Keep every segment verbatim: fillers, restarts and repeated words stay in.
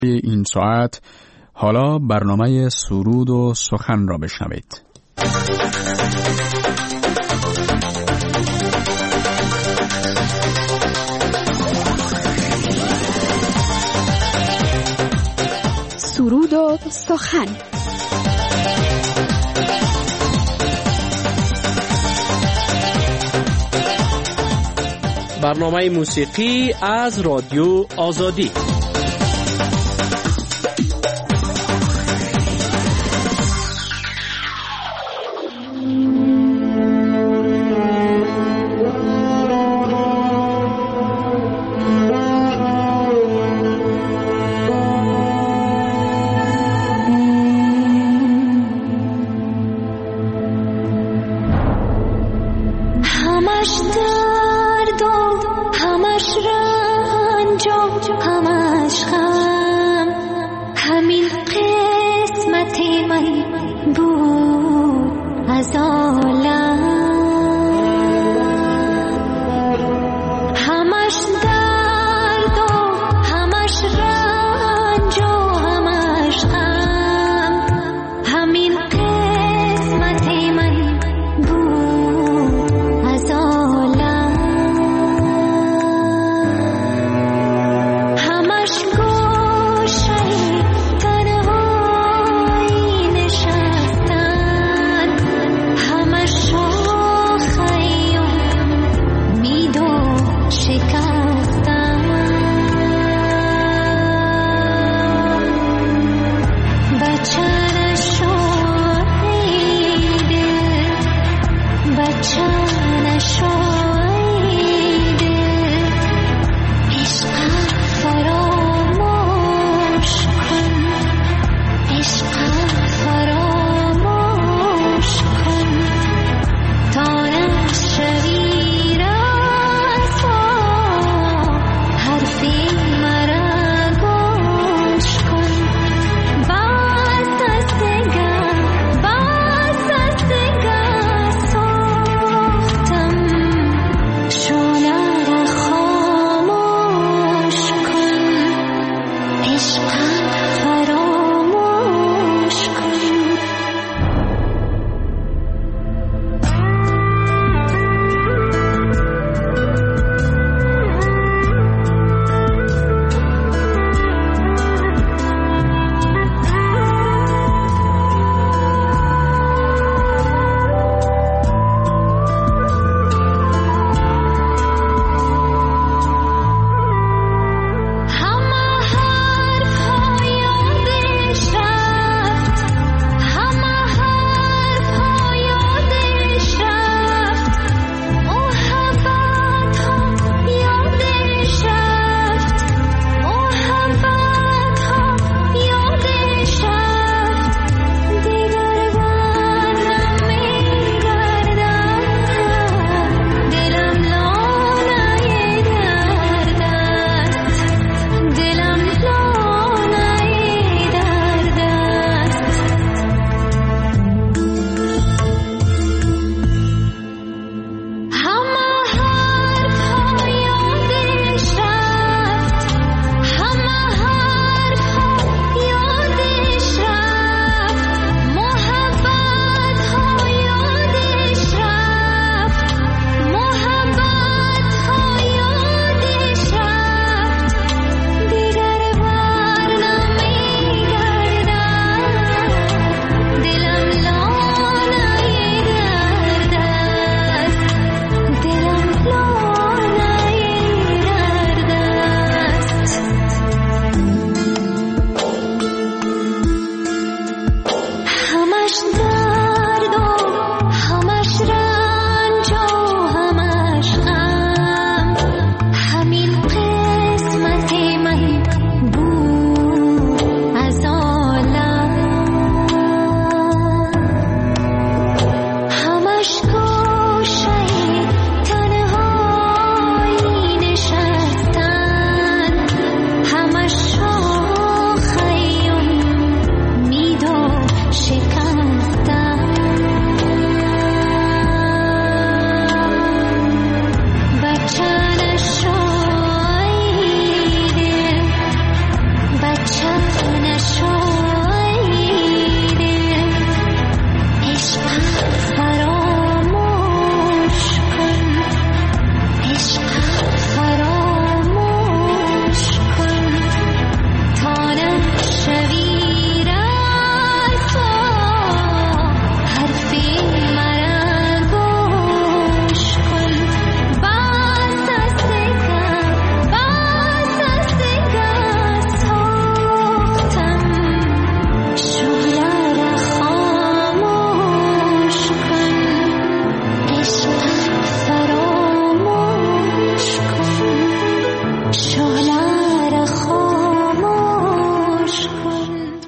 این ساعت. حالا برنامه سرود و سخن را بشنوید. سرود و سخن. برنامه موسیقی از رادیو آزادی. همه حرف های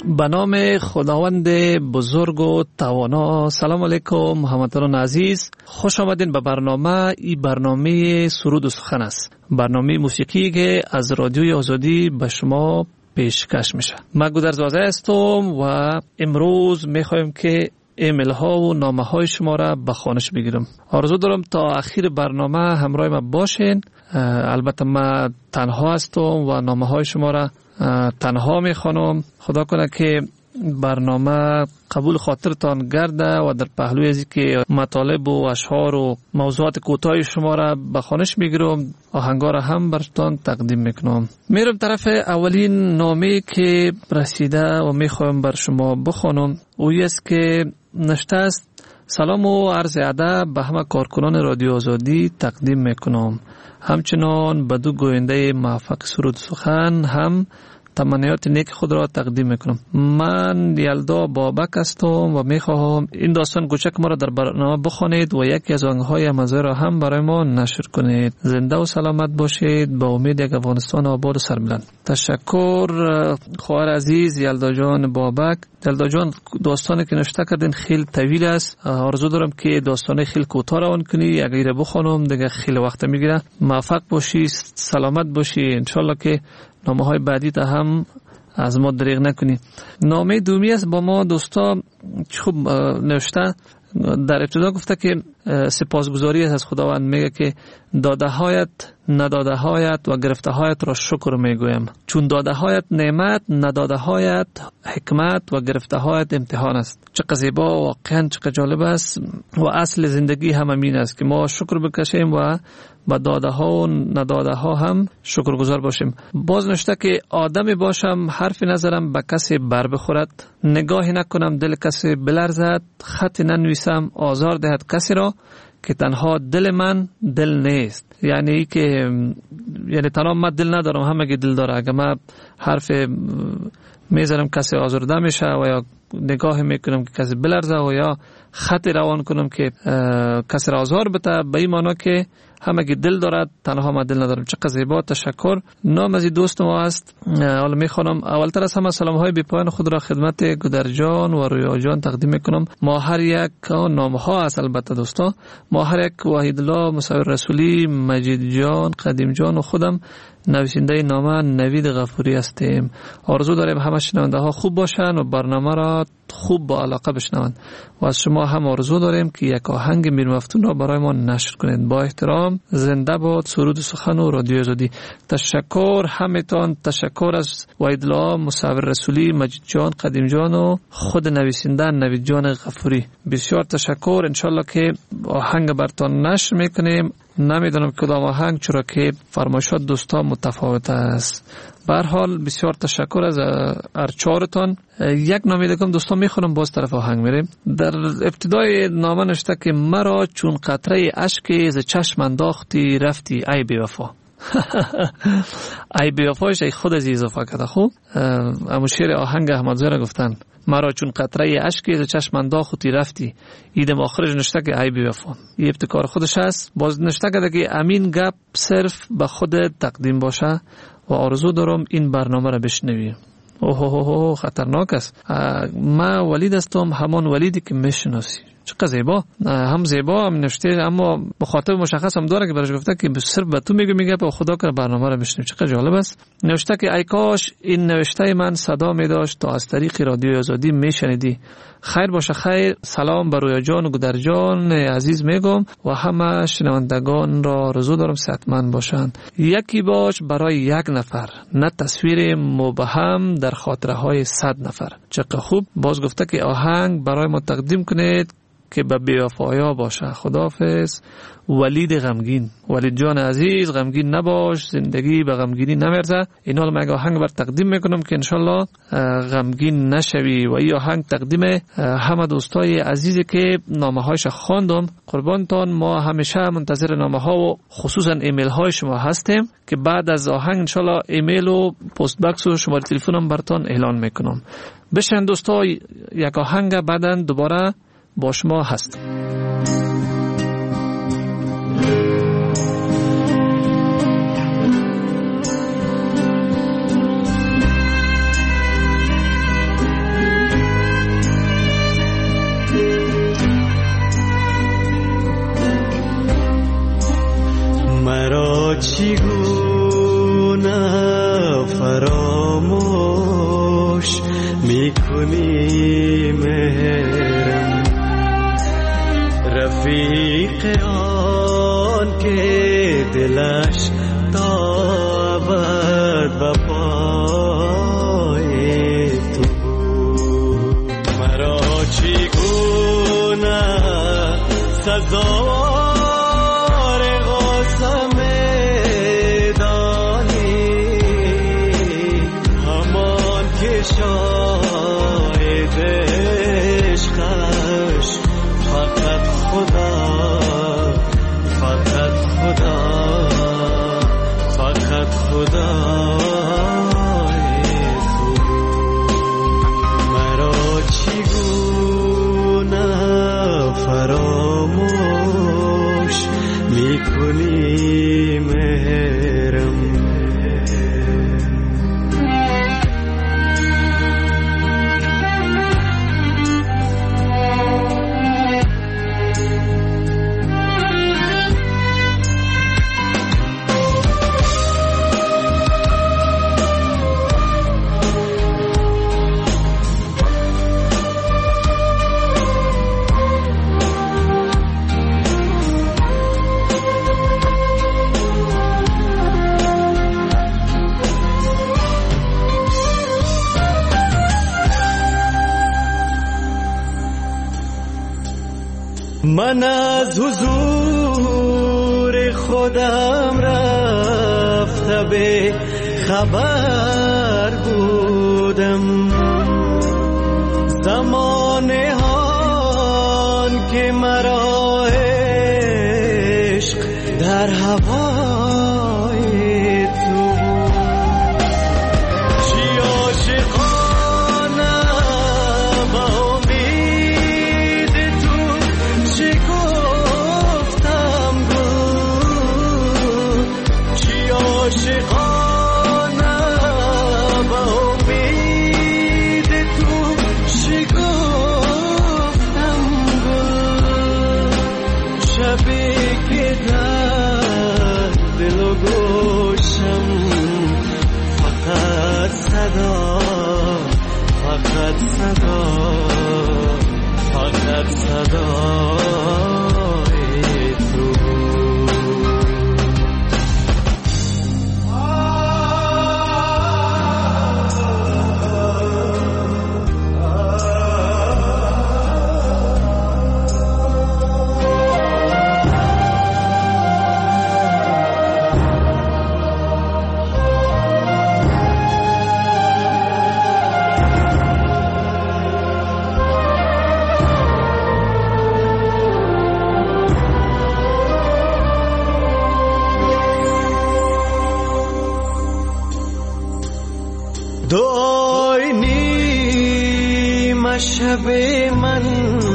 به نام خداوند بزرگ و توانا. سلام علیکم هموطنان عزیز، خوش آمدین به برنامه. این برنامه سرود و سخن است، برنامه موسیقی که از رادیوی آزادی به شما پیشکش میشه. من گودرز وازه هستم و امروز میخوایم که ایمیل ها و نامه های شما را به خوانش بگیرم. آرزو دارم تا آخر برنامه همراه ما باشین. البته من تنها هستم و نامه های شما را تنها میخوانم. خدا کنه که برنامه قبول خاطرتان گرده و در پهلوی ازی که مطالب و اشعار و موضوعات کوتاه شما را به خوانش میگیرم، آهنگا را هم براتون تقدیم میکنم. میرم طرف اولین نامه که رسیده و میخوایم بر شما بخوانم. اویی است که نشته است: سلام و عرض ادب به همه کارکنان رادیو آزادی تقدیم میکنم. همچنان به دو گوینده موفق سرود سخن هم تمنیات نیک خود را تقدیم میکنم. من یلدا بابک هستم و میخواهم این داستان کوچک ما را در برنامه بخوانید و یکی از آهنگ‌های مزه را هم برای ما نشر کنید. زنده و سلامت باشید، با امید یک افغانستان آباد و سربلند. تشکر خواهر عزیز یلدا جان بابک. یلدا جان، داستانی که نوشته کردین خیلی طویل است. آرزو دارم که داستان خیلی کوتاه روان کنی، اگر بخوانم دیگه خیلی وقت میگیره. موفق باشی، سلامت باشی، انشالله که نامه های بعدی تا هم از ما دریغ نکنی. نامه دومی است با ما دوستا خوب نوشته. در ابتدا گفته که سپاسگزاری است از خداوند، میگه که داده هایت نداده هایت و گرفته هایت را شکر میگویم، چون داده هایت نعمت، نداده هایت حکمت و گرفته هایت امتحان است. چقدر زیبا، واقعا چقدر جالب است. و اصل زندگی هم همین است که ما شکر بکشیم و با داده ها و نداده ها هم شکرگزار باشیم. باز نوشته که آدمی باشم حرفی نظرم به کسی بر بخورد، نگاهی نکنم دل کسی بلرزد، خطی ننویسم آزار دهد کسی را که تنها دل من دل نیست. یعنی که یعنی تنها من دل ندارم، همه دل داره. اگر من حرف میزنم کسی آزرده میشه و یا نگاه میکنم که کسی بلرزه و یا خط روان کنم که کسی را آزار بده، به این معنی که همه دل دارد، تنها من دل ندارم. چقدر زیبا، تشکر. نام از دوست ما است. حالا میخوانم. اولتر از همه سلام های بی پایان خود را خدمت گودر جان و رویا جان تقدیم میکنم. ما هر یک نام ها است، البته دوستا، ما هر یک وحید الله، مصور رسولی، مجید جان، قدیم جان و خودم نویسنده نامه نوید غفوری هستیم. آرزو داریم همه شنونده ها خوب باشن و برنامه را خوب با علاقه بشنوند و از شما هم آرزو داریم که یک آهنگ میر مفتون را برای ما نشر کنید. با احترام، زنده باد سرود سخن و رادیو آزادی. تشکر همتان. تشکر از وحید الله، مصور رسولی، مجید جان، قدیم جان و خود نویسنده نوید جان غفوری. بسیار تشکر. انشالله که آهنگ براتون نشر میکنیم. نمیدونم کدام آهنگ، چرا که فرمایشات دوستا متفاوت است. به هر حال بسیار تشکر از ارچارتان. یک نامه دیگه دوستان میخونم، باز طرف آهنگ میریم. در ابتدای نامه نوشته که مرا چون قطره اشک ز چشم انداختی رفتی ای بی وفا. ای بی وفایش ای خود از اضافه کرده. خوب امو شعر آهنگ احمد زاده گفتن مرا چون قطره اشکی ز چشم انداختی رفتی. ایدم آخرش نشته که ای بی وفا. این ابتکار خودش است. باز نشته که امین گپ صرف به خود تقدیم باشه و آرزو دارم این برنامه را بشنوی. اوه اوه اوه خطرناک است. ما ولید هستم، همان ولیدی که میشناسی. چقدر زیبا، هم زیبا هم نوشته، اما مخاطب مشخص هم داره که برش گفته که صرف به تو میگه میگه به خدا که برنامه رو بشنویم. چقدر جالب است. نوشته که ای کاش این نوشته من صدا میداشت تا از طریق رادیو آزادی میشنیدی. خیر باشه خیر. سلام بر رویا جان و گودر جان عزیز میگم و همه شنوندگان را آرزو دارم صحتمند باشند. یکی باش برای یک نفر، نه تصویر مبهم در خاطره های صد نفر. چقدر خوب. باز گفته که آهنگ برای ما تقدیم کنید که به بی‌وفایا باشه. خداحافظ. ولید غمگین. ولید جان عزیز، غمگین نباش، زندگی به غمگینی نمیرزه. این حال من آهنگ بر تقدیم میکنم که انشالله غمگین نشوی. و این آهنگ تقدیم همه دوستای عزیزی که نامه هایش خواندم. قربانتان. ما همیشه منتظر نامه ها و خصوصا ایمیل های شما هستیم که بعد از آهنگ انشالله ایمیل و پست باکس و شماره تلفنم براتون اعلان میکنم. بشن دوستا، یک آهنگ بعداً دوباره با شما هست. میکنی مهرم، رفیق آن که دلش تا ابد به پای تو بود. مرا چگونه سزاوار قسم دانی، همان که شاهد عشقش فقط خدا، فقط خدا، فقط خدا تو. مرا چگونه فراموش میکنی مهرم. من از حضور خودم رفته به خبر بودم، زمانه هان که مرا عشق در هوای تو. چی عاشقانه با امید تو، چی گفتم گو، چی عاشقانه با امید تو، چی گفتم گو. شبی که در دل و گوشم فقط صدا، فقط صدا، فقط صدای تو. دعای نیم شب من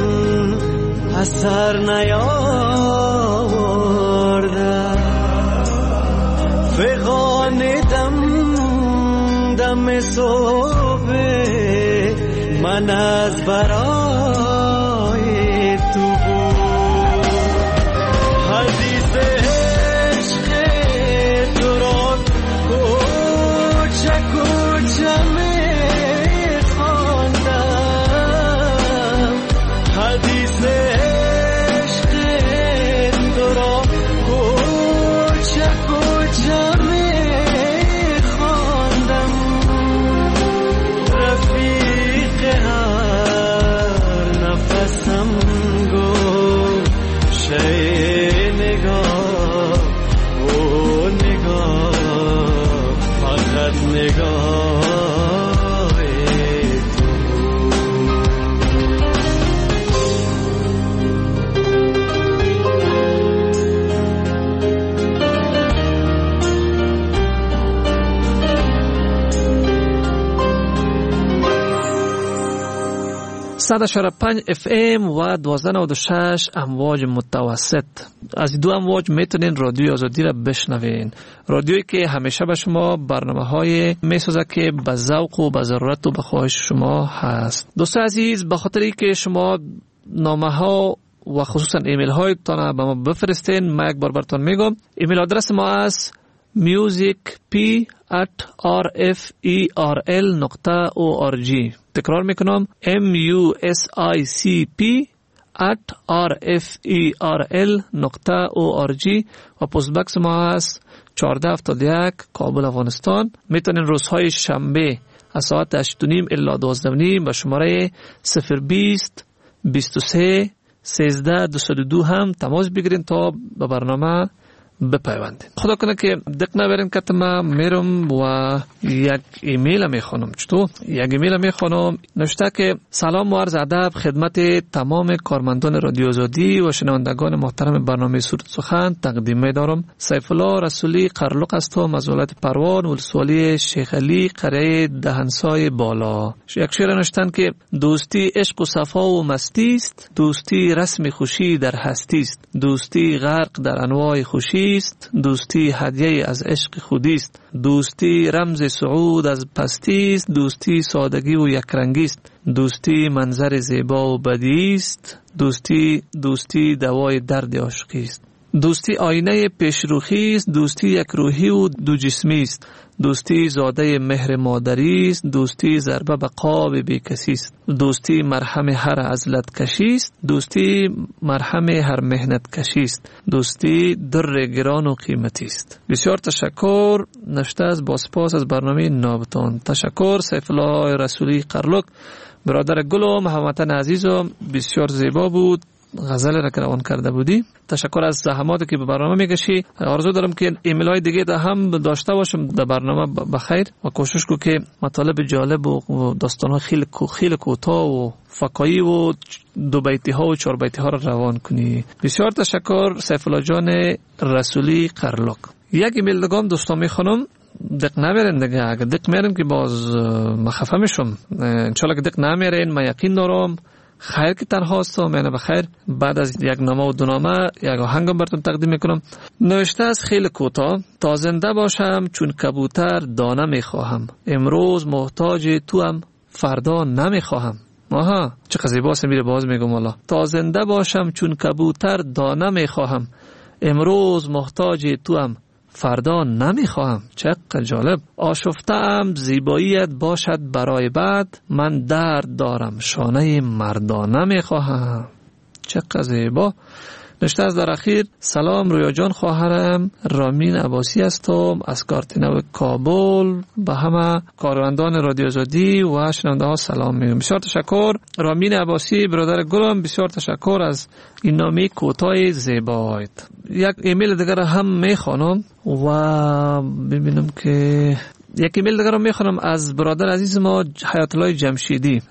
اثر نیاورده، فغان دم دم صبح من از برای تو بود. حدیث عشق تو را کوچه کوچه می خواندم، حدیث عشق تو را کوچه کوچه می خواندم. رفیق هر نفسم گفت شی نگاه او نگاه، فقط نگاه صد و پنج اف ام و دوازده و شش امواج متوسط. از دو امواج میتونین رادیوی آزادی را بشنوین، رادیویی که همیشه به شما برنامه های میسازه که به ذوق و به ضرورت و به خواهش شما هست. دوستان عزیز، به خاطری که شما نامه ها و خصوصا ایمیل هایتان به ما بفرستین، ما یک بار براتون میگم. ایمیل آدرس ما است music p ات آر اف ای آر ال نقطه او آر جی. تکرار میکنم ام یو اس آی سی پی ات آر اف ای آر ال نقطه او آر جی و پست بکس ما هست چهارده هفتاد و یک کابل افغانستان. میتونین روزهای شنبه از ساعت هشت و نیم الی دوازده و نیم به شماره صفر بیست بیست و سه سیزده دویست و دو هم تماس بگیرین تا به برنامه بپیوندین. خدا کنه که دق نبرین که ما میرم و یک ایمیل میخونم. چطور؟ یک ایمیل میخونم نوشته که سلام و عرض ادب خدمت تمام کارمندان رادیو آزادی و شنوندگان محترم برنامه سرود سخن تقدیم می‌دارم. سیف الله رسولی قرلق هستم از ولایت پروان ولسوالی شیخ علی قریه دهنسای بالا. یک شعر نوشتن که دوستی عشق و صفا و مستی است، دوستی رسم خوشی در هستی است، دوستی غرق در انواع خوشی است، دوستی هدیه از عشق خودی است، دوستی رمز صعود از پستی است، دوستی سادگی و یکرنگی است، دوستی منظر زیبا و بدی است، دوستی دوستی دوای درد عاشقی است، دوستی آینه پیشروخی است، دوستی یک روحی و دو جسمی است، دوستی زاده مهر مادری است، دوستی ضربه به قاب بی کسی است، دوستی مرهم هر عزلت کشی است، دوستی مرهم هر مهنت کشی است، دوستی در گران و قیمتی است. بسیار تشکر. نوشته از با سپاس از برنامه نابتان. تشکر سیف الله رسولی قرلق. برادر گلم هموطن عزیزم بسیار زیبا بود غزل را که روان کرده بودی. تشکر از زحماتی که به برنامه میکشی. آرزو دارم که ایمیل های دیگه ده هم داشته باشم در برنامه بخیر و کوشش کو که مطالب جالب و داستان ها خیلی خیلی کوتاه و فکایی و دو بیتی ها و چهار بیتی ها را روان کنی. بسیار تشکر سیف الله جان رسولی قرلق. یک ایمیل دیگه هم دوستان میخونم. دق نمیرین دیگه. اگه دق میرین که باز مخفه میشم. انشالله که دق نمیرین من یقین دارم خیر که تنها هستم. یعنی بخیر. بعد از یک نامه و دو نامه یک آهنگم براتون تقدیم میکنم. نوشته از خیلی کوتاه. تا زنده باشم چون کبوتر دانه میخواهم، امروز محتاج تو هم فردا نمیخواهم. آها چه زیباست. میره باز میگم والا. تا زنده باشم چون کبوتر دانه میخواهم، امروز محتاج تو هم فردا نمیخواهم. چقدر جالب. آشفته ام زیباییت باشد برای بعد، من درد دارم شانه مردانه میخواهم. چقدر زیبا. نشته از در اخیر. سلام رویا جان خواهرم رامین عباسی هستم از کارتینو کابل. به همه کارمندان رادیو آزادی و شنونده ها سلام میگم. بسیار تشکر رامین عباسی برادر گلم. بسیار تشکر از این نامه کوتاه زیبایت. یک ایمیل دیگر هم میخوانم و ببینم که یک ایمیل دیگر هم میخوانم از برادر عزیز ما حیات الله جمشیدی.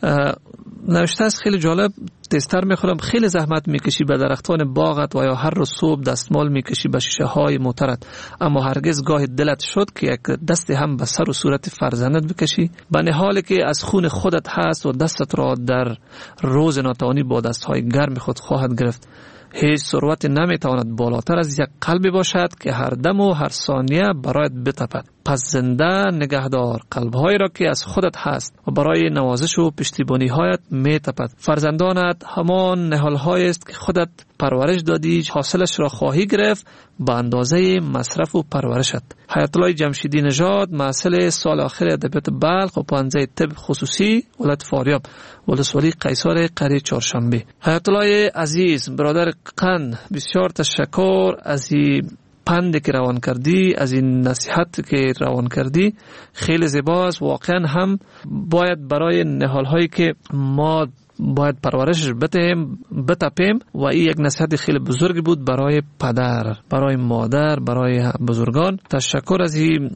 نوشته است خیلی جالب. تستر میخورم خیلی زحمت میکشی به درختان باغت و یا هر روز صبح دستمال میکشی به شیشه های موترت، اما هرگز گاه دلت شد که یک دست هم به سر و صورت فرزندت بکشی؟ به نحالی که از خون خودت هست و دستت را در روز ناتوانی با دستهای گرم خود خواهد گرفت. هیچ ثروت نمیتواند بالاتر از یک قلبی باشد که هر دم و هر ثانیه برایت بتپد. پس زنده نگهدار قلبهایی را که از خودت هست و برای نوازش و پشتیبانی هایت میتپد. فرزندانت همان نهالهایی است که خودت پرورش دادی، حاصلش را خواهی گرفت به اندازه مصرف و پرورشت. حیات الله جمشیدی نژاد، محصل سال آخر ادبیات بلخ و پانزه طب خصوصی ولایت فاریاب ولسوالی قیصر قریه چهارشنبه. حیات الله عزیز برادر قن، بسیار تشکر از این پند که روان کردی، از این نصیحت که روان کردی. خیلی زیباست. واقعا هم باید برای نهال هایی که ما باید پرورشش بتیم بتپیم و این یک نصیحت خیلی بزرگی بود برای پدر، برای مادر، برای بزرگان. تشکر از این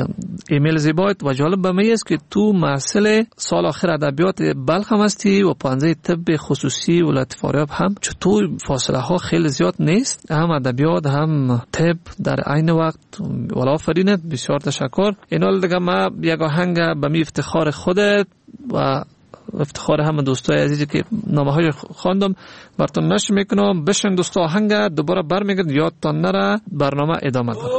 ایمیل زیبایت و جالب به من است که تو محصل سال آخر ادبیات بلخ هم هستی و پانزه طب خصوصی ولایت فاریاب هم. چطور فاصله ها خیلی زیاد نیست، هم ادبیات هم طب در عین وقت. والا فرینت بسیار تشکر. اینال دیگه ما یک آهنگ به می افتخار خودت و افتخار همه دوستای عزیزی که نامه های خواندم براتون نشر میکنم. بشن دوستا آهنگ دوباره برمیگرد یادتان نره. برنامه ادامه داره.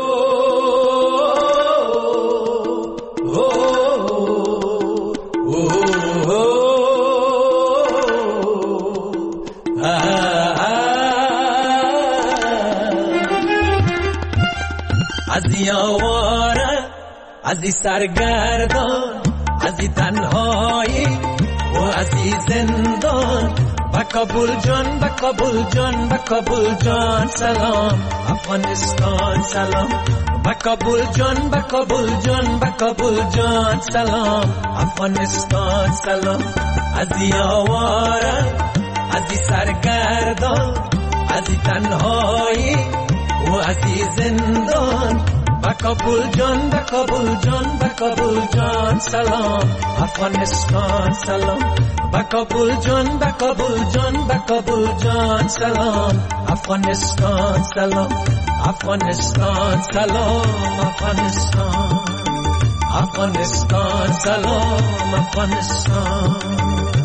از یاواره از این سرگردان، از این تنهایی و از این زندان. با کابل جان، با کابل جان، با کابل جان سلام. افغانستان سلام. با کابل جان، با کابل جان، با کابل جان سلام. افغانستان سلام. از این آواره، از این سرگردان، از این تنهایی و از این زندان. با کابل جان، با کابل جان، با کابل جان سلام. افغانستان سلام. با کابل جان، با کابل جان، با کابل جان سلام. افغانستان سلام. افغانستان سلام. افغانستان، افغانستان سلام. افغانستان.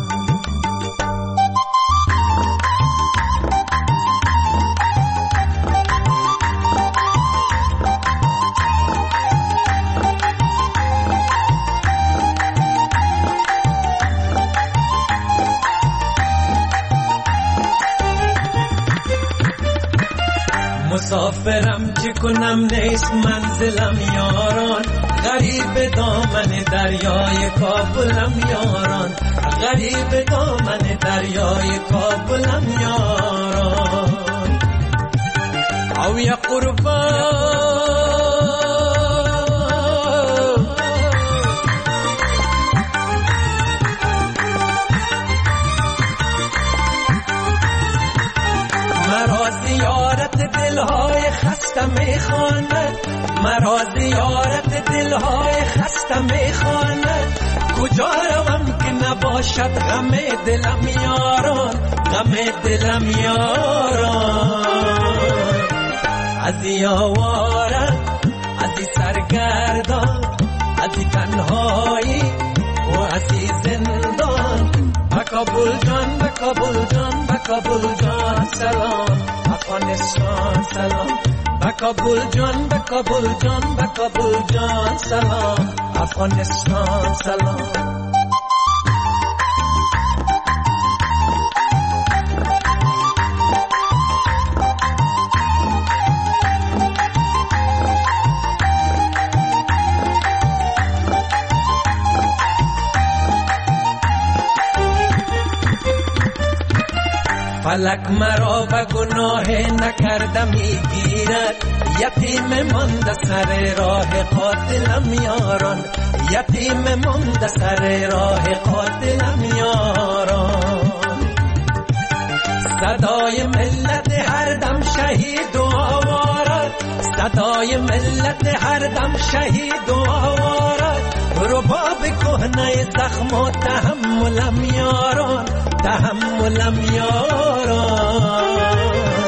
مسافرم چه کنم نیست منزلم یاران. غریب دامن دریای کابلم یاران. غریب دامن دریای کابلم یاران. او یا قربان مرا زیارت دلهای خسته میخواند. مرا زیارت دلهای خسته میخواند. کجا روم که نباشد غم دلم یاران. غم دلم یاران. از این آواره، از این سرگردان، از این تنهایی و از این زندان. با کابل جان، با کابل جان، با کابل جان سلام. افغانستان سلام. با کابل جان، با کابل جان، با کابل جان سلام. افغانستان سلام. فلک مرا و گناه نکرده میگیرد. یتیم مانده سر راه قاتلم یاران. یتیم مانده سر راه قاتلم یاران. صدای ملت هر دم شهید و آوارد. صدای ملت هر دم شهید و آوارد. رباب کهنه زخم و تحملم یاران. تحملم یاران.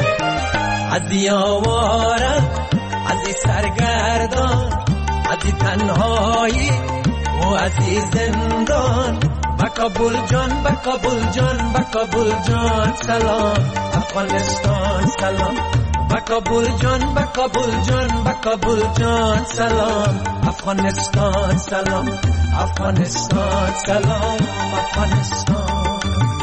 از این آواره، از این سرگردان، از این تنهایی و از این زندان. با کابل جان، با کابل جان، با کابل جان سلام. افغانستان سلام. با کابل جان، با کابل جان، با کابل جان سلام. افغانستان سلام. افغانستان سلام. افغانستان،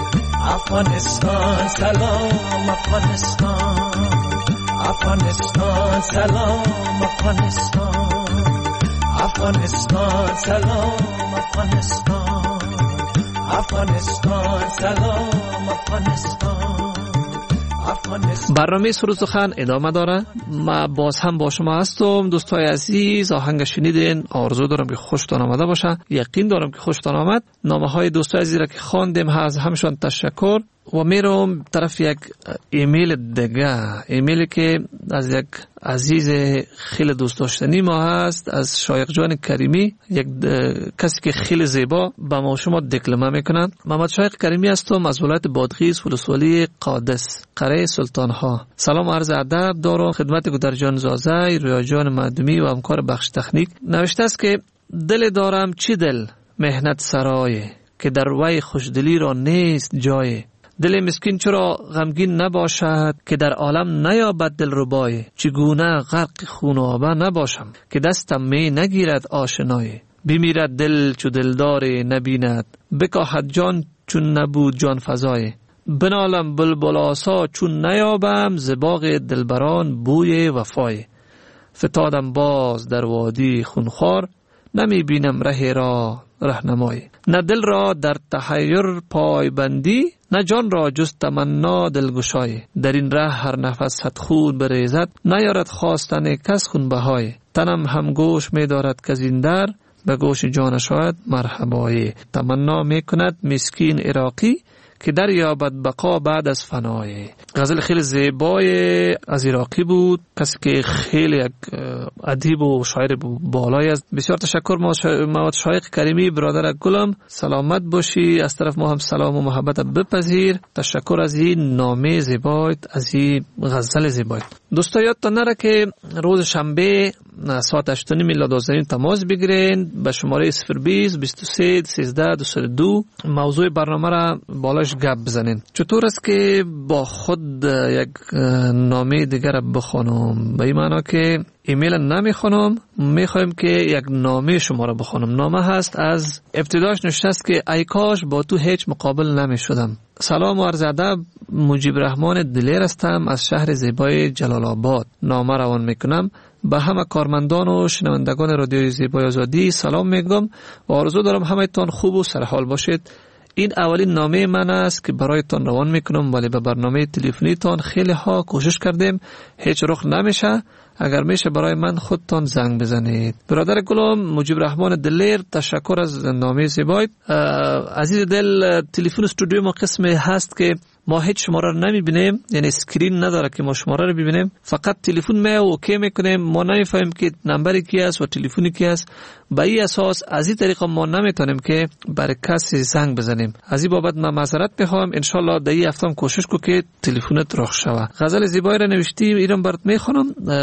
افغانستان سلام. افغانستان، افغانستان سلام. افغانستان، افغانستان سلام. افغانستان، افغانستان سلام. افغانستان، افغانستان. برنامه سرود سخن ادامه داره. ما باز هم با شما هستم دوستای عزیز. آهنگ شنیدین، آرزو دارم که خوشتان آمده باشه. یقین دارم که خوشتان آمد. نامه های دوستای عزیز را که خواندیم از همشان تشکر. و میرم طرف یک ایمیل دیگه، ایمیلی که از یک عزیز خیلی دوست داشتنی ما هست، از شایق جان کریمی، یک کسی که خیلی زیبا با ما شما دکلمه میکنن. محمد شایق کریمی هستم از ولایت بادغیس، ولسوالی قادس، قره سلطان ها. سلام عرض ادب دارم خدمت گودر جان زازای، رویا جان مردمی و همکار بخش تکنیک. نوشته است که دل دارم چی دل مهنت سرای، که در وی خوشدلی را نیست جای. دل مسکین چرا غمگین نباشد، که در عالم نیابد دل ربای. چگونه غرق خونابه نباشم، که دستم می نگیرد آشنای. بمیرد دل چو دلدار نبیند، بکاهد جان چون نبود جان فزای. بنالم بلبل آسا چون نیابم، ز باغ دلبران بوی وفای. فتادم باز در وادی خونخوار، نمی بینم ره را رهنمایی. نه دل را در تحیر پای بندی، نه جان را جز تمنا دلگشایی. در این ره هر نفس صد خون بریزد، نیارد خواستن کس خون بهای. تنم هم گوش می دارد که این در، به گوش جان شاید مرحبایی. تمنا می کند مسکین عراقی، که در یابد بقا بعد از فنای. غزل خیلی زیبای از عراقی بود، کسی که خیلی یک ادیب و شاعر بالایی است. بسیار تشکر مواد شایق کریمی. برادر گلم سلامت باشی، از طرف ما هم سلام و محبت بپذیر. تشکر از این نامه زیبایت، از این غزل زیبایت. دوستا یادتان نره که روز شنبه ساعت هشت و نیم الی دوازده تماس بگیرین به شماره صفر بیست بیست و سه سیزده دویست و دو. موضوع برنامه را بالاش گپ بزنین. چطور است که با خود یک نامه دیگر را بخونم؟ به این معنا که ایمیل نمیخونم، میخوایم که یک نامه شما را بخونم. نامه هست از ابتداش نوشته است که ای کاش با تو هیچ مقابل نمیشدم. سلام و عرض ادب، مجیب رحمان دلیر هستم از شهر زیبای جلال آباد. نامه روان میکنم به همه کارمندان و شنوندگان رادیوی زیبای آزادی سلام میگم و آرزو دارم همه تان خوب و سرحال باشید. این اولین نامه من است که برایتان روان میکنم، ولی به برنامه تلفنی تان خیلی ها کوشش کردیم، هیچ رخ نمیشه. اگر میشه برای من خودتان زنگ بزنید. برادر گلم مجیب رحمان دلیر، تشکر از نامه زیبایت. عزیز دل، تلفن استودیو ما قسم هست که ما هیچ شماره رو نمیبینیم، یعنی اسکرین نداره که ما شماره رو ببینیم، فقط تلفن می اوکی میکنیم. ما نمیفهمیم که نمبری کی است و تلفنی کی است. به این اساس از این طریقه ما نمیتونیم که برای کسی زنگ بزنیم. از این بابت من معذرت میخوام. ان شاء الله در این هفته کوشش کو که تلفنت رخ شوه. غزل زیبایی را نوشتیم، ایران برات میخونم.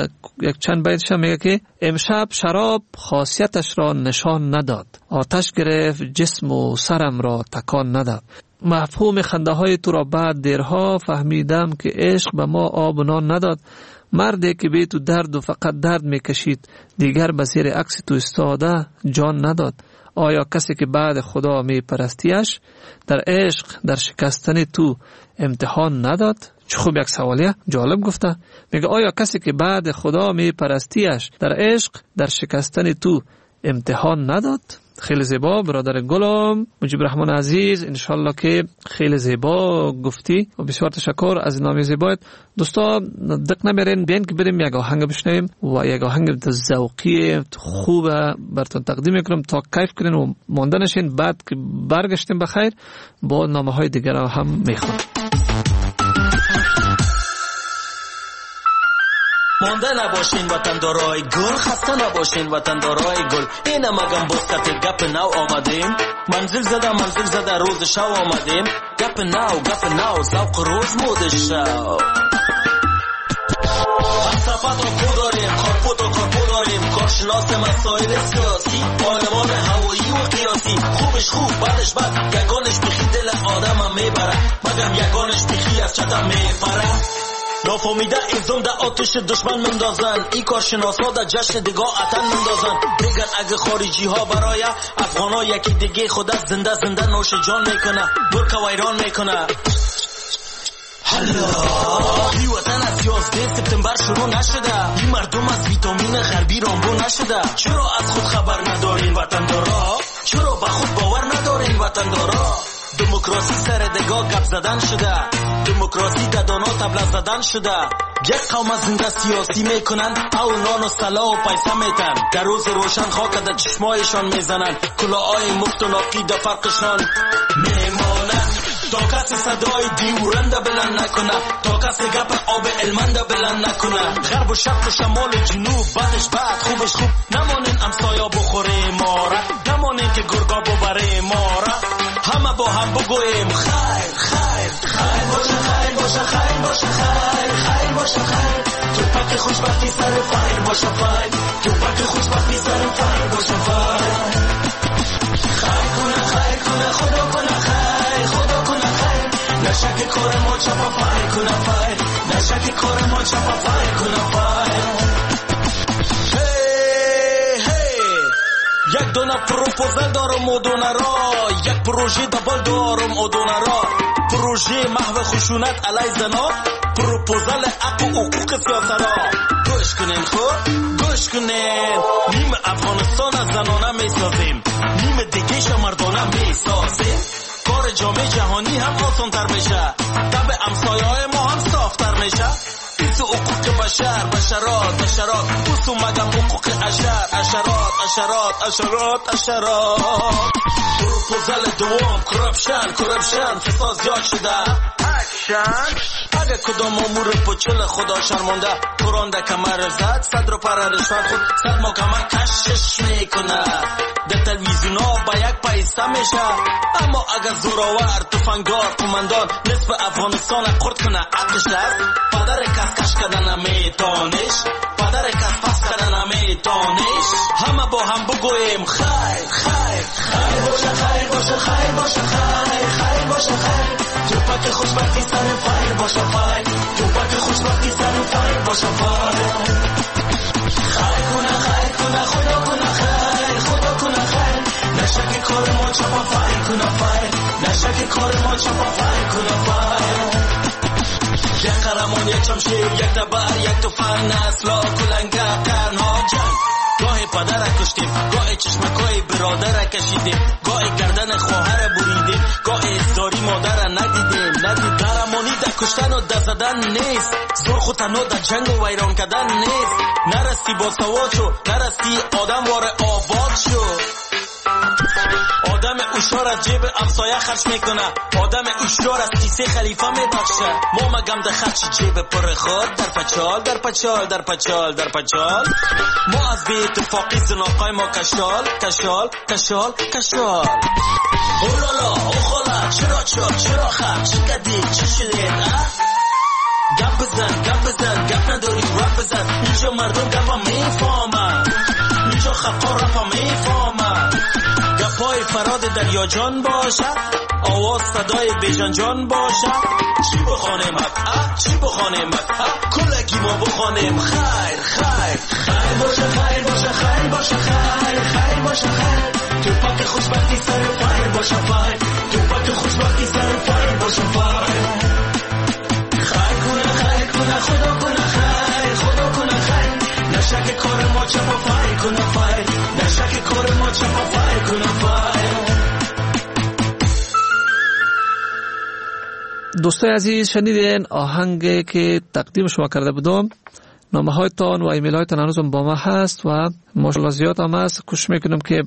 یک چند بیتش میگه که امشب شراب خاصیتش را نشان نداد، آتش گرفت جسم و سرم را تکان نداد. مفهوم خنده های تو را بعد دیرها فهمیدم که عشق به ما آب و نان نداد. مردی که به تو درد و فقط درد میکشید، دیگر به زیر عکس تو استاده جان نداد. آیا کسی که بعد خدا میپرستیش در عشق در شکستن تو امتحان نداد؟ چه خوب یک سوالیه، جالب گفته. میگه آیا کسی که بعد خدا میپرستیش در عشق در شکستن تو امتحان نداد؟ خیلی زیبا برادر گلم مجیب رحمان عزیز، انشالله که خیلی زیبا گفتی و بسیار تشکر از نام زیبایت. دوستا دق نمیرین، بیاین که بریم یک آهنگ بشنویم و یک آهنگ ذوقی خوب براتون تقدیم میکنم تا کیف کنین و مانده نشین. بعد که برگشتیم بخیر با نامه های دیگر هم میخونم. مانده نباشین وطندارای گل، خسته نباشین وطندارای گل. اینم اگم بسکت گپ نو آمدیم، منزل زده منزل زده روز شو آمدیم. گپ نو گپ نو ذوق روز مود شو. فلسفت و پو داریم، کارپوت و کارپو داریم، کارشناس مسائل سیاسی، پارلمان هوایی و قیاسی. خوبش خوب بعدش بد، یگانش بخی دل آدم هم میبره، مگم یگانش بخی از چتم میپره. نافهمیده ایزم در آتش دشمن مندازن، ای کارشناسا در جشن دگاه اتن مندازن. میگن اگه خارجی ها برای افغان ها یکی دیگه خود از زنده زنده نوش جان میکنه، برک و ویران میکنه. حالا ای وطن از یازده سپتامبر شروع نشده، این مردم از ویتامین غربی رامبو نشده. چرا از خود خبر ندارین وطندارا؟ چرا به خود باور ندارین وطندارا؟ دموکراسی سر دگاه گپ زدن شده، دموکراسی ددانا تبله زدن شده. یک قوم از زنده سیاسی میکنن، او نان و سلا و پیسه میتن. در روز روشن خاک در چشمایشان میزنن، کلاهای مفت و ناقی در فرقشان میمانن. تا کسی صدای دیورنده بلند نکنه، تا کسی گپ آب علمنده بلند نکنه. غرب و شرق و شمال و جنوب بعدش بعد خوبش خوب. نمانین امسایا بخوره ماره، نمانین که گرگا ببره ماره. همه با هم بگویم خیر خیر خیر باشه، خیر باشه، خیر باشه، خیر خیر باشه، خیر. تو پک خوشبختی سر فیر باشه، فیر. تو پک خوشبختی سر فیر باشه، فیر. خیر کنه خیر کنه خدا کنه خیر، خدا کنه خیر. نشک کار ما چپا فیر کنه فیر، نشک کار ما چپا فیر کنه فیر. یک دونه پروپوزل دارم و دونه را، یک پروژه دبل دارم و دونه را. پروژه محو خشونت علی زنا، پروپوزل حق و حقوق سیاست را. گوش کنین خود، گوش گوش کنین نیم افغانستان از زنانه میسازیم نیم دیگه شا مردانه میسازیم کار جامعه جهانی هم آسان تر میشه طبع امسایه های ما هم صافتر میشه بیسو حقوق بشر بشرات بشرات بوسو مگم حقوق اشر اشرات اشرات اشرات اشرات پروپوزل دوم کرپشن کرپشن فساد زیاد شده اکشن اگه کدام امور پچل خدا شرمانده کرانده کمر زد صد رو پر رشوت خود صد محکمه کشش میکنه در تلویزیون ها با یک پیسه میشه اما اگه زوراور تفنگدار قماندان نصف افغانستان قرد کنه عقلش دست پدر کس کش کردن میتانش پدر کس پس کردن میتانش همه با هم بگویم خیر خیر خیر باشه خیر باشه خیر باشه خیر خیر باشه خیر توپک خوشبختی سر فایر باشه فایر توپک خوشبختی سر فایر باشه فایر خیر کنه خیر کنه خدا کنه خیر خدا کنه خیر نشک کار ما چپا فایر کنه فایر نشک کار ما چپا فایر کنه فایر یک قهرمان یک شمشیر یک تبر یک تفنگ نسلا کلنگه تنها جنگ گاهی پدر کشتیم گاهی چشمکای برادر کشیدیم گاهی گردن خواهر بریدیم گاهی ازداری مادر ندیدیم ندید قهرمانی در کشتن و در زدن نیست زور خود تنها در جنگ و ویران کردن نیست نرستی با سواد شو نرستی آدم وار آباد شو آدم اوشار از جیب امسایه خرج میکنه آدم اوشار از کیسه خلیفه میبخشه ما مگم در خرج جیب پر خود در پچال در پچال در پچال در پچال ما از بی اتفاقی زناقای ما کشال کشال کشال کشال اولالا اوخالا چرا چرا چرا خب چی کدی چی شدید گپ بزن گپ بزن گپ نداری رپ بزن اینجا مردم گپا میفهمن اینجا خبقا رپا میفهمن گپای فراد دریا جان باشه آواز صدای بیژن جان باشه چی بخوانیم حق چی بخوانیم حق کلگی ما بخوانیم خیر خیر خیر باشه خیر باشه خیر باشه خیر خیر باشه خیر توپک خوشبختی سر فایر باشه فایر توپک خوشبختی سر فایر باشه فایر خیر کنه خیر کنه خدا کنه خیر خدا کنه خیر نشک کار ما چپا فایر کنه فایر نشک کار ما چپا فایر کنه فایر. دوستای عزیز شنیدین آهنگی که تقدیم شما کرده بودم نامه هایتان و ایمیل هایتان هنوزم با ما هست و ماشاءالله زیاد هم هست کوشش میکنم که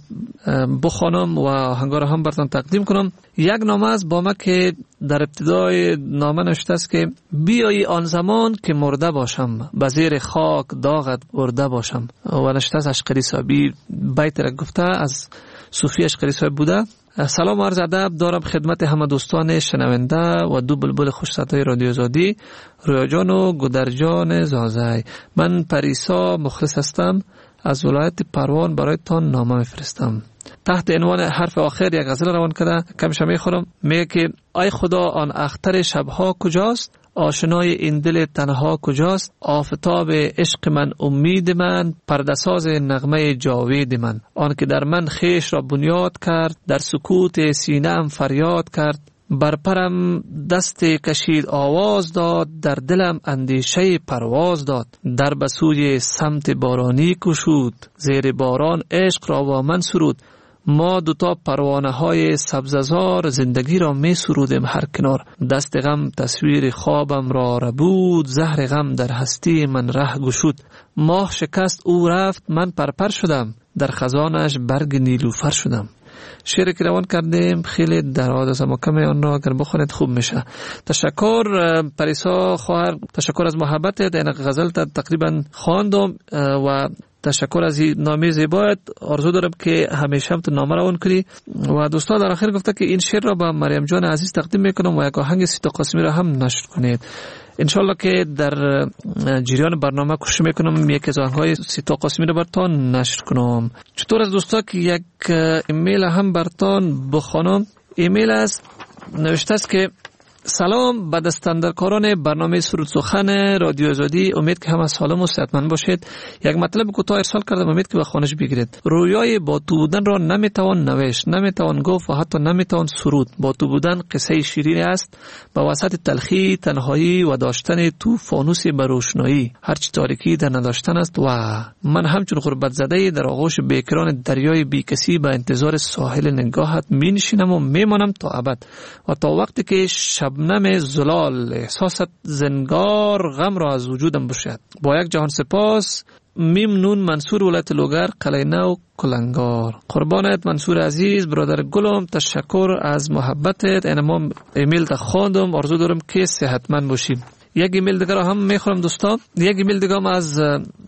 بخوانم و آهنگا رو هم براتون تقدیم کنم. یک نامه است با ما که در ابتدای نامه نوشته است که بیایی آن زمان که مرده باشم به زیر خاک داغت برده باشم و نوشته است اشقری صاحبی بیت را گفته از صوفی اشقری صاحب بوده. سلام و عرض ادب دارم خدمت همه دوستان شنونده و دو بلبل خوش صدای رادیو آزادی رویا جان و گودرجان زازای. من پریسا مخلص هستم از ولایت پروان برای تان نامه میفرستم. تحت عنوان حرف آخر یک غزل روان کرده کمش میخورم. میگه که ای خدا آن اختر شبها کجاست آشنای این دل تنها کجاست آفتاب عشق من امید من پردساز نغمه جاوید من آن که در من خیش را بنیاد کرد در سکوت سینه‌ام فریاد کرد بر پرم دست کشید آواز داد در دلم اندیشه پرواز داد در بسوی سمت بارانی کشود زیر باران عشق را با من سرود ما دوتا پروانه های سبززار زندگی را می سرودیم هر کنار دست غم تصویر خوابم را ربود زهر غم در هستی من ره گشود ماه شکست او رفت من پرپر شدم در خزانش برگ نیلوفر شدم. شعر که روان کردیم خیلی دراز است اما کمی آن را اگر بخونید خوب میشه. تشکر پریسا خواهر تشکر از محبتت این غزل تقریبا خواندم و تشکر از این نامه زیبایت. آرزو دارم که همیشه هم تو نامه روان کنی و دوستا در آخر گفته که این شعر را با مریم جان عزیز تقدیم میکنم و یک آهنگ سیتا قاسمی را هم نشر کنید. انشالله که در جریان برنامه کوشش میکنم یک از آهنگ‌های سیتا قاسمی را براتون نشر کنم. چطور از دوستا که یک ایمیل هم براتون بخوانم. ایمیل است نوشته است که سلام به دستاندرکاران برنامه سرود سخن رادیو آزادی. امید که همه سالم و صحتمند باشید. یک مطلب کوتاه ارسال کردم، امید که به خانش بگیرید. رویای با تو بودن را نمیتوان نوشت، نمیتوان گفت و حتی نمیتوان سرود. با تو بودن قصه شیرینی است با وسط تلخی، تنهایی و داشتن تو فانوس به روشنایی. هرچی تاریکی در نداشتن است. و من همچون غربت زده در آغوش بیکران دریای بیکسی به انتظار ساحل نگاهت می نشینم و میمانم تا ابد و تا وقتی که شبنم زلال احساست زنگار غم را از وجودم بشد. با یک جهان سپاس. میم نون منصور ولایت لوگر، قلعه نو، کلنگار. قربانت منصور عزیز، برادر گلم، تشکر از محبتت. اینم ایمیل تا خواندم، آرزو دارم که صحتمند باشیم. یک ایمیل دیگر هم میخورم دوستان. یک ایمیل دیگر از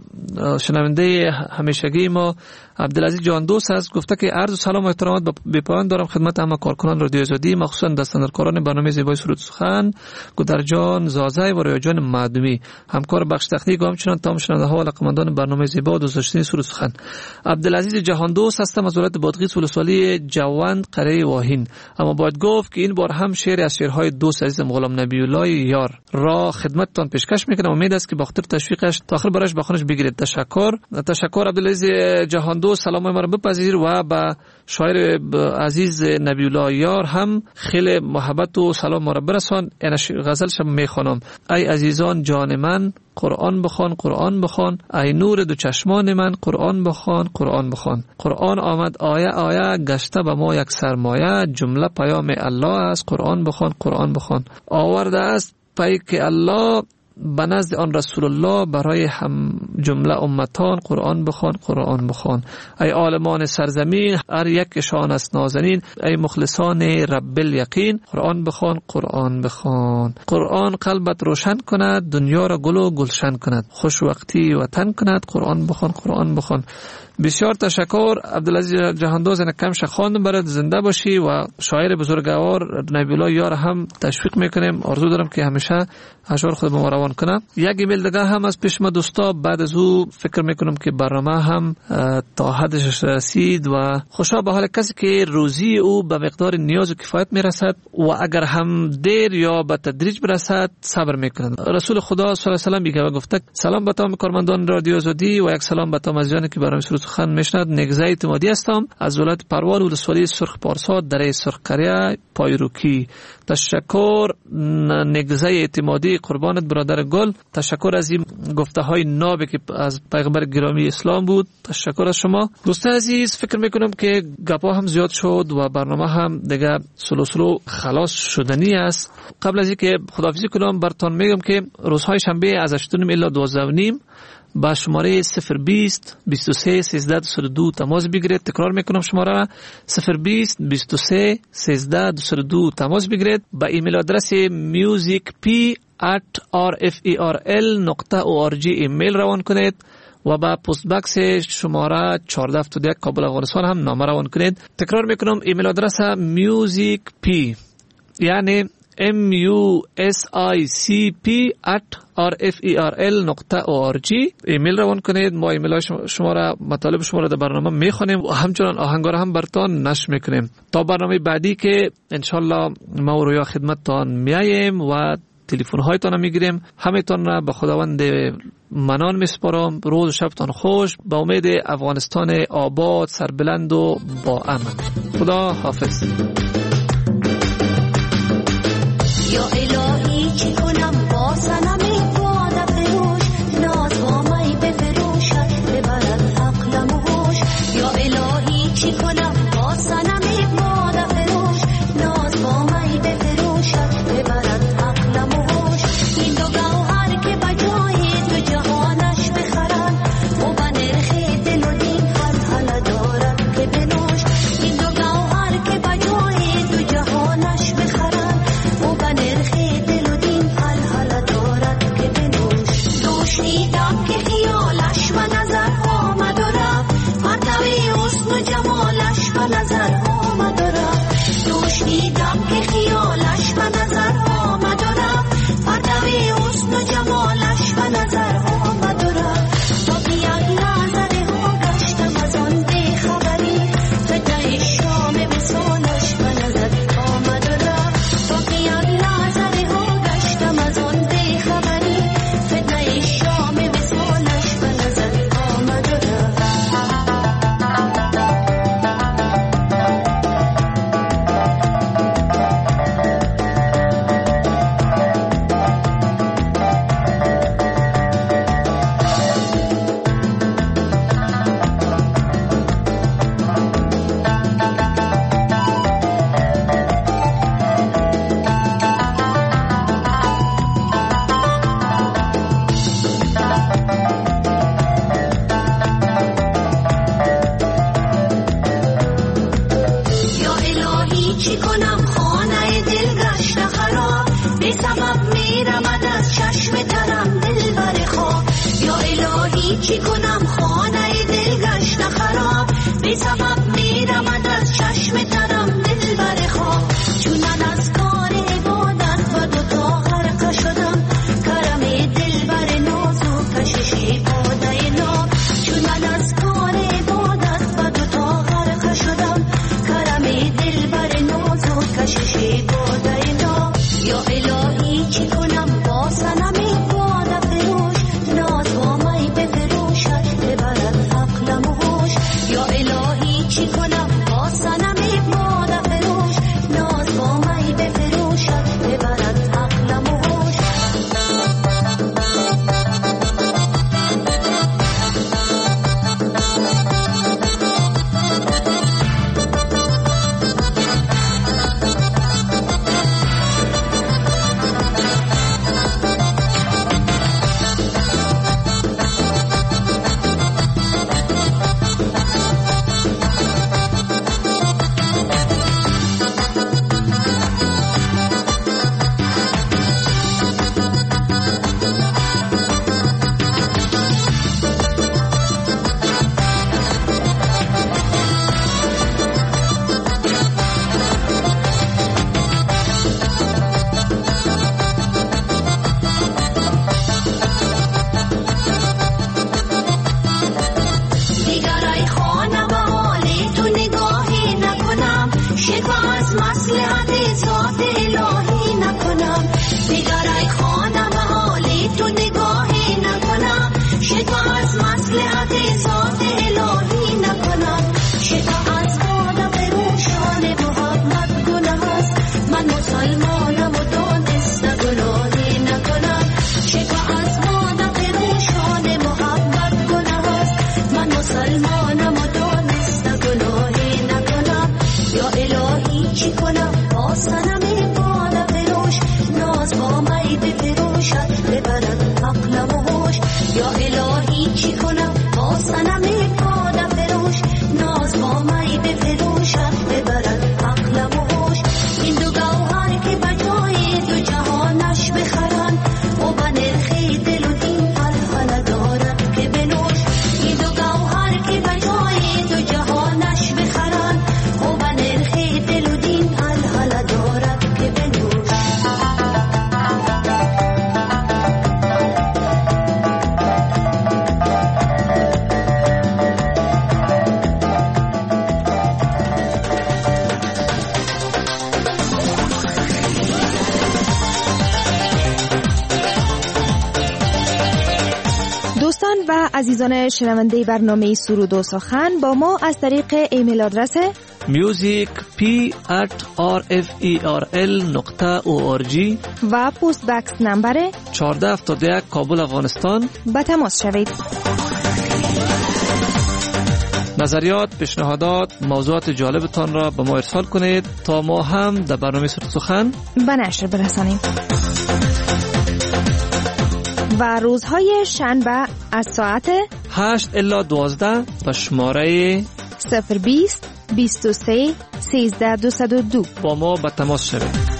شنونده همیشگی ما عبدالعزیز جان دوست است. گفته که عرض سلام و احترامات به پایان دارم خدمت همه کارکنان رادیو آزادی، مخصوصا دستاندرکاران برنامه زیبای سرود سخن، گودرجان زازای و ریاجان معدومی، همکار بخش تکنیک و همچنان تمام شنونده ها و علاقه‌مندان برنامه زیبا و دوست داشتنی سرود سخن. عبدالعزیز جهان دوست هستم از ولایت بادغیس ولسوالی جوند قره واهین. اما باید گفت که این بار هم شعر از شعرهای دوست عزیزم غلام نبی الله یار را خدمتتان پیشکش میکنم. امید است که با خاطر تشویقش تا آخر برایش بخونش بگیرید. تشکر تشکر عبدالعزیز جهان دوست. سلام ما را بپذیر و با شاعر عزیز نبی الله یار هم خیلی محبت و سلام ما را برسان. این غزلش میخوانم. ای عزیزان جان من قرآن بخوان، قرآن بخوان. ای نور دو چشمان من قرآن بخوان، قرآن بخوان. قرآن آمد آیه آیه، گشته به ما یک سرمایه. جمله پیام الله است، قرآن بخوان، قرآن بخوان. آورده است پیک الله به نزد آن رسول الله برای هم جمله امتان. قرآن بخوان، قرآن بخوان. ای عالمان سرزمین هر یکشان است نازنین. ای مخلصان رب الیقین قرآن بخوان، قرآن بخوان. قرآن قلبت روشن کند، دنیا را گل و گلشن کند. خوش وقتی وطن کند. قرآن بخوان، قرآن بخوان. بسیار تشکر عبدالعزیز جهاندوز. این کمش خواندم برات، زنده باشی و شاعر بزرگوار نبی الله یار هم تشویق میکنیم. آرزو دارم که همیشه اشعار خود ما روان کنه. یک ایمیل دیگه هم از پیش ما دوستا. بعد از او فکر میکنم که برنامه هم تا حدش رسید و خوشا به حال کسی که روزی او به مقدار نیاز و کفایت میرسد و اگر هم دیر یا به تدریج برسد صبر میکنند. رسول خدا صلی الله علیه و آله میگه و گفته سلام به تمام کارمندان رادیو آزادی و یک سلام به تمام عزیزانی که برنامه سرود سخن میشنوند. نگزه اعتمادی هستم از ولایت پروان ولسوالی سرخ پارسا دره سرخ قریه پایروکی. تشکر نگزه اعتمادی. قربانت برادر گل. تشکر از این گفته های نابی که از پیغمبر گرامی اسلام بود. تشکر از شما دوست عزیز. فکر میکنم که گپا هم زیاد شد و برنامه هم دیگه سلو سلو خلاص شدنی است. قبل از اینکه خداحافظی کنم براتون میگم که روزهای شنبه از هشت و نیم الی دوازده و نیم با شماره صفر بیست بیست و سه سیزده دویست و دو تماس بگیرید. تکرار میکنم شماره صفر بیست بیست و سه سیزده دویست و دو تماس بگیرید. با ایمیل آدرس musicp at rferl نقطه org ایمیل روان کنید و با پست باکس شماره چهارده هفتاد و یک کابل افغانستان هم نامه روان کنید. تکرار میکنم ایمیل آدرس musicp یعنی m u s i c p at r f e r l نقطه org ایمیل روان کنید. ما ایمیل های شما را مطالب شما را در برنامه میخوانیم و همچنان آهنگا را هم براتون نشر میکنیم تا برنامه بعدی که انشالله ما و رویا خدمتتان میاییم و تلفن هایتان میگیریم. همتون را به خداوند منان میسپارم. روز و شبتان خوش. با امید افغانستان آباد، سربلند و با امن. خدا حافظ. یا الهی چی کنم با صنمی باد فروش، ناز با می بفروشد ببرد عقلم و هوش. یا الهی چی کنم با صنمی باد فروش، ناز با می بفروشد ببرد عقلم و هوش. این دو گوهر که بجای دو جهانش بخرد و به نرخ دل و دین حل حل دارد که بنوش. این دو گوهر که بجای دو جهانش بخرد و به نرخ دل و دین حل حل دارد که بنوش. دوشیدم که خیالش و نظر آمد و رفت، مرتبه حسن و جمالش و نظر آمد و رفت. دوشیدم که خیالش و نظر آمد و رفت، مرتبه حسن و جمالش و نظر آمد و رفت. تا بیاد نظر ها گشتم از آن بیخبری، فدای شام وصالش و نظر آمد و رفت. تا بیاد نظر دل گشت خراب، بی سبب میرمد از چشم ترم دل بر خواب. یا الهی چی کنم خانه دل گشت خراب، بی سبب میرمد از چشم ترم دل بر خواب. چون من از کار عبادت و دوتا غرق شدم، کرم دل بر ناز و کشش باده ناب. چون من از کار عبادت و دوتا غرق شدم، کرم دل بر ناز و کشش باده ناب. یا الهی چی کنم با صنم باده فروش، ناز با می بفروشد ببرد عقلم و هوش. یا الهی چی کنم با صنم باده فروش، ناز با می بفروشد ببرد عقلم و هوش. و عزیزان شنونده برنامه سرود و سخن با ما از طریق ایمیل آدرس music p at r f e r l نقطه او آر جی و پست بکس نمبر چهارده هفتاد و یک کابل افغانستان به تماس شوید. نظریات، پیشنهادات، موضوعات جالبتان را به ما ارسال کنید تا ما هم در برنامه سرود و سخن به نشر برسانیم. و روزهای شنبه از ساعت هشت الی دوازده به شماره صفر بیست بیست و سه سیزده دویست و دو با ما به تماس شوید.